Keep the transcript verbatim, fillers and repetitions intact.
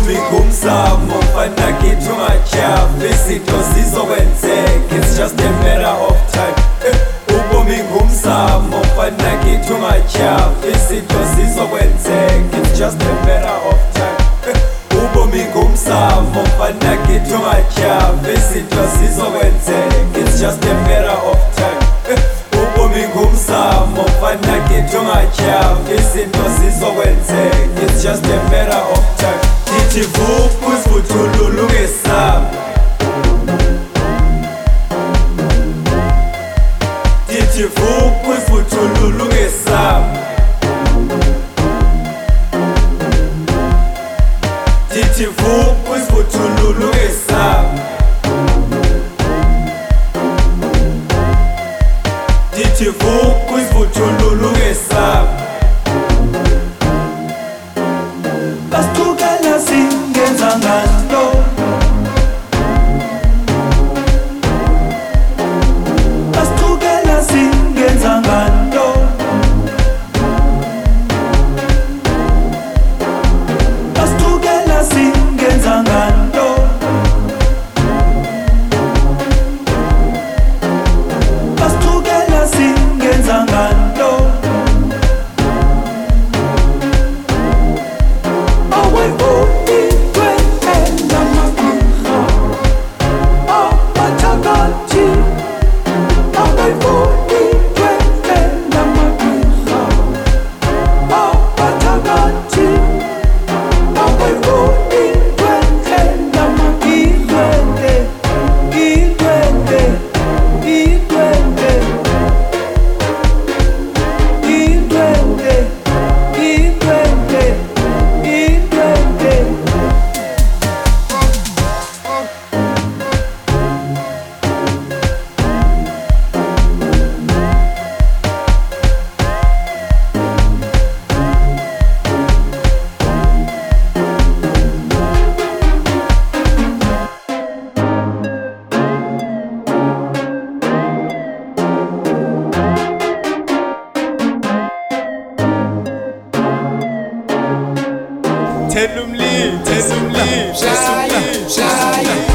ubomi ngumzamo fana kithi ungatyhafi izinto zizokwenzeka, it's just a matter of time. Ubomi ngumzamo fana kithi ungatyhafi izinto zizokwenzeka, it's just a matter of time. Ubomi ngumzamo fana kithi ungatyhafi izinto zizokwenzeka, it's just a matter of time. Ubomi ngumzamo fana kithi ungatyhafi izinto zizokwenzeka, it's just a matter of time. Ndithi vuka uzivuthulule ungesaba, ndithi vuka uzivuthulule ungesaba, ndithi vuka uzivuthulule ungesaba, ndithi vuka uzivuthulule ungesaba. Basicukela singenza nganto, basicukela singenza nganto, basicukela singenza nganto, basicukela singenza nganto. Tell them leave, tell them leave, tell them leave.